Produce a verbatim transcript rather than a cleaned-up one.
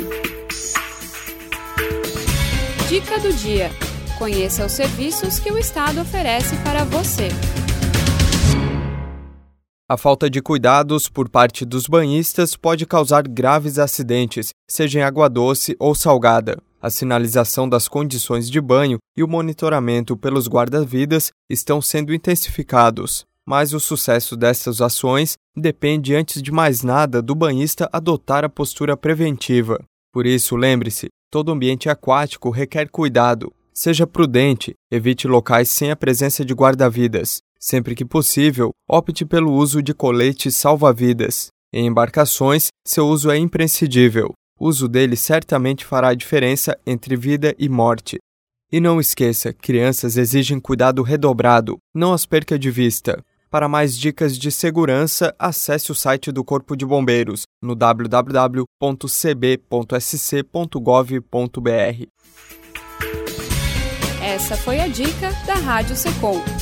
Dica do dia. Conheça os serviços que o Estado oferece para você. A falta de cuidados por parte dos banhistas pode causar graves acidentes, seja em água doce ou salgada. A sinalização das condições de banho e o monitoramento pelos guarda-vidas estão sendo intensificados. Mas o sucesso dessas ações depende, antes de mais nada, do banhista adotar a postura preventiva. Por isso, lembre-se, todo ambiente aquático requer cuidado. Seja prudente, evite locais sem a presença de guarda-vidas. Sempre que possível, opte pelo uso de coletes salva-vidas. Em embarcações, seu uso é imprescindível. O uso dele certamente fará a diferença entre vida e morte. E não esqueça, crianças exigem cuidado redobrado, não as perca de vista. Para mais dicas de segurança, acesse o site do Corpo de Bombeiros no w w w ponto c b ponto s c ponto gov ponto b r. Essa foi a dica da Rádio Secom.